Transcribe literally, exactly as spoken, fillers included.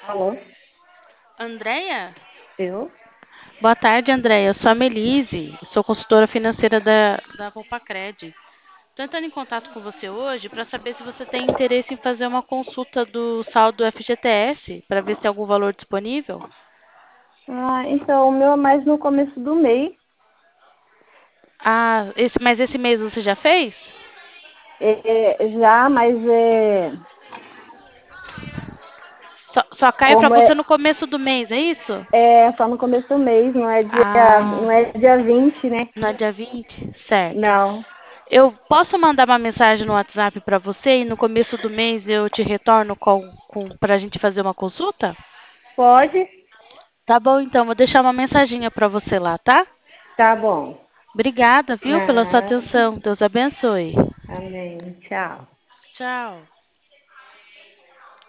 Alô? Andréia? Eu? Boa tarde, Andréia. Eu sou a Melise, sou consultora financeira da, da Volpacred. Estou entrando em contato com você hoje para saber se você tem interesse em fazer uma consulta do saldo F G T S, para ver se tem algum valor disponível. Ah, então, o meu é mais no começo do mês. Ah, esse, mas esse mês você já fez? É, já, mas é, Só, só cai para como você é, no começo do mês, é isso? é só no começo do mês, não é dia, Ah, não é dia vinte, né? no dia vinte? Certo. Não. Eu posso mandar uma mensagem no WhatsApp para você e no começo do mês eu te retorno com, com, para a gente fazer uma consulta? Pode? Tá bom, então, vou deixar uma mensaginha para você lá, tá? Tá bom. Obrigada, viu, pela sua Nada. atenção. Deus abençoe. Amém. Tchau. Tchau.